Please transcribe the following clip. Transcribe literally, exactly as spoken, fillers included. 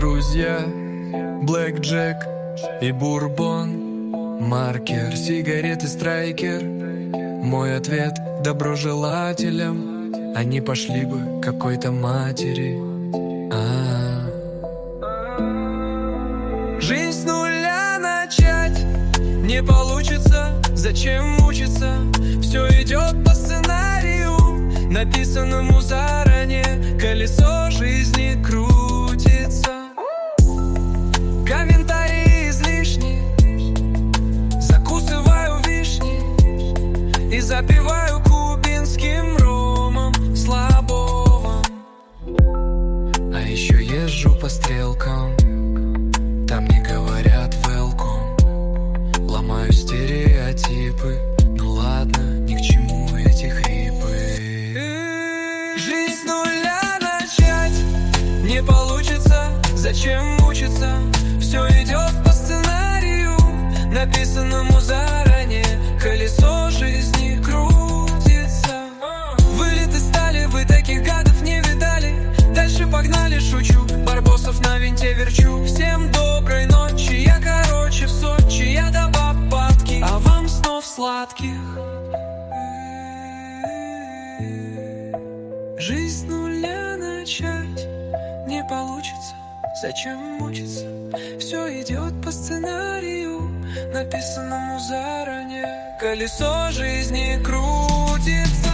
друзья, Блэк Джек и бурбон, маркер, сигареты, страйкер. Мой ответ доброжелателям: они пошли бы к какой-то матери. А-а-а. Жизнь с нуля начать не получится, зачем мучиться? Все идет по сценарию, написанному заранее. Колесо жизни крутится, комментарии излишни. Закусываю вишни и запиваю кубинским ромом слабовым. А еще езжу по стрелкам, там не говорят welcome. Ломаю стереотипы, ну ладно, ни к чему эти хрипы. Жизнь с нуля начать не получится, зачем мучиться? Все идет по сценарию, написанному заранее. Колесо жизни крутится. Вылет из стали, вы таких гадов не видали. Дальше погнали, шучу, барбосов на винте верчу. Всем доброй ночи, я короче в Сочи. Я до бабатки, а вам снов сладких. Жизнь с нуля начать не получится, зачем мучиться? Все идет по сценарию, написанному заранее. Колесо жизни крутится.